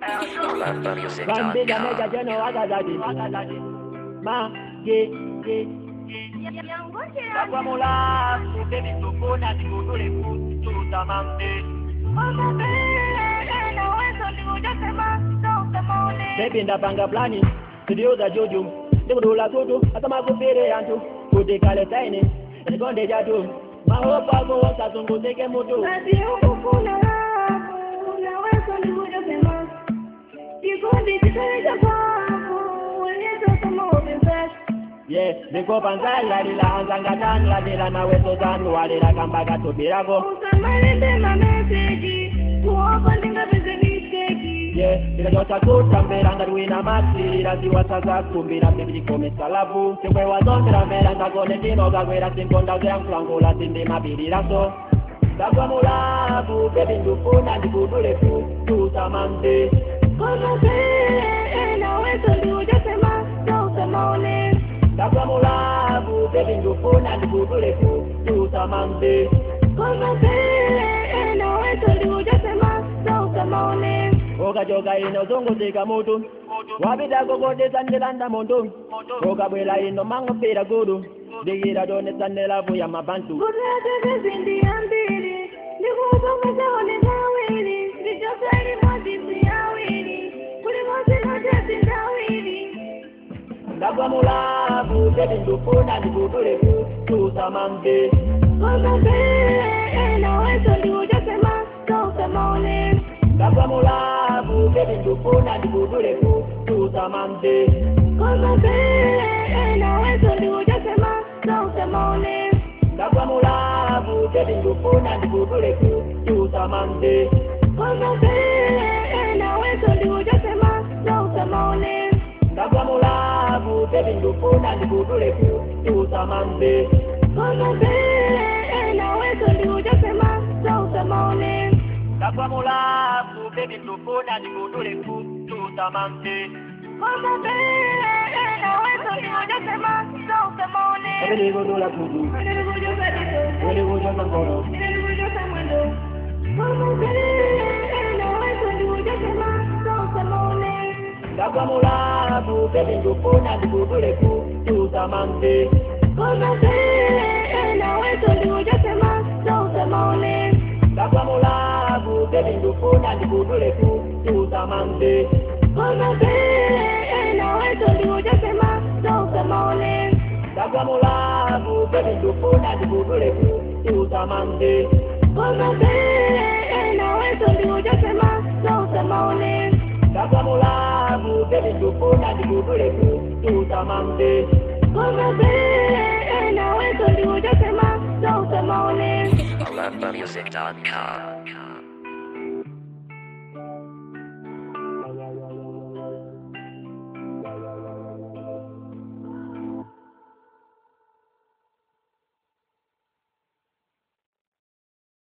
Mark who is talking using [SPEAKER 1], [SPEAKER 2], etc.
[SPEAKER 1] One big mega general Agazadi. Ma, ye. Kwa mola, baby tupona tikudule kutu tamambe. Baby ndapanga plani, studio za Jojo. Ndikudula kutu, atama kupire yantu. Kuti kale taine, ndikonde jatu. Mahopa kuwasa zunguzike mutu.
[SPEAKER 2] Baby ukufuna wako, unaweza ndikuja sema. Kikundi chikaricha kwako, ulizo kama ubinfresh.
[SPEAKER 1] Yeah, niko panzala lila anzanga tani la dila na weto zanu walila kambaga tubirago.
[SPEAKER 2] Usamalinde mameseji, kuwapa ndinga pese nisheki.
[SPEAKER 1] Yeah, nila jota kuta mbela ngaruina mati, lila ziwa saza kumbira mbili kome salavu. Sikwe wazondira mbela ngagone tino gagwera sinkonda zera mflangola sindi mabili laso. Dagwa mulabu, baby ndufuna ndikudule kutu tamande.
[SPEAKER 2] Kono se, na weto ndiuja sema, so usema ole.
[SPEAKER 1] Dagwa mulabu, baby ndufuna ndikudule kutu tamande.
[SPEAKER 2] Kono se, na weto ndiuja sema, so usema ole.
[SPEAKER 1] Oga joga ino zongo zika mutu. Wabida gogo de sandelanda mondo. Oga bwela ino mango pira gudu. Digira done sandela vuya mabantu.
[SPEAKER 2] Kudete zindi ambili, ndikuupa ole zawili. Ndijosa ili mwazisi awili, kulimose na jesi ndawili.
[SPEAKER 1] Dagwa mulabu, baby ndufuna ndikudule kutu tamande.
[SPEAKER 2] Kono se, na weto ndiuja sema, so usema ole.
[SPEAKER 1] Dagwa mulabu, baby ndufuna ndikudule kutu tamande.
[SPEAKER 2] Kono se, na weto ndiuja sema, so usema ole.
[SPEAKER 1] Dagwa mulabu, baby ndufuna ndikudule kutu tamande.
[SPEAKER 2] Kono se, na weto ndiuja sema, so usema ole.
[SPEAKER 1] Dagwa mulabu, baby ndufuna ndikudule kutu tamande.
[SPEAKER 2] Kono se, na weto ndiuja sema, so usema ole.
[SPEAKER 1] Dagwa mulabu, baby ndufuna ndikudule kutu tamande.
[SPEAKER 2] Kono se, na weto ndiuja sema, so usema ole.
[SPEAKER 1] Ebe ndikudula kutu,
[SPEAKER 2] Ndikuja sadito,
[SPEAKER 1] ebe ndikuja sangoro.
[SPEAKER 2] ndikuja samwendo. Kono se, na weto ndiuja sema, so usema ole.
[SPEAKER 1] Dagwa mulabu, baby ndufuna ndikudule kutu tamande.
[SPEAKER 2] Kono se, na weto ndiuja sema, so usema ole.
[SPEAKER 1] Dagwa mulabu, baby ndufuna ndikudule kutu tamande.
[SPEAKER 2] Kono se, na weto ndiuja sema, so usema ole.
[SPEAKER 1] Dagwa mulabu, baby ndufuna ndikudule kutu tamande.
[SPEAKER 2] Kono se, na weto ndiuja sema, so usema ole.
[SPEAKER 1] Dagwa mulabu, baby ndufuna ndikudule kutu tamande.
[SPEAKER 2] Kono se, na weto ndiuja sema, so usema ole.
[SPEAKER 3] AlumbaMusic.com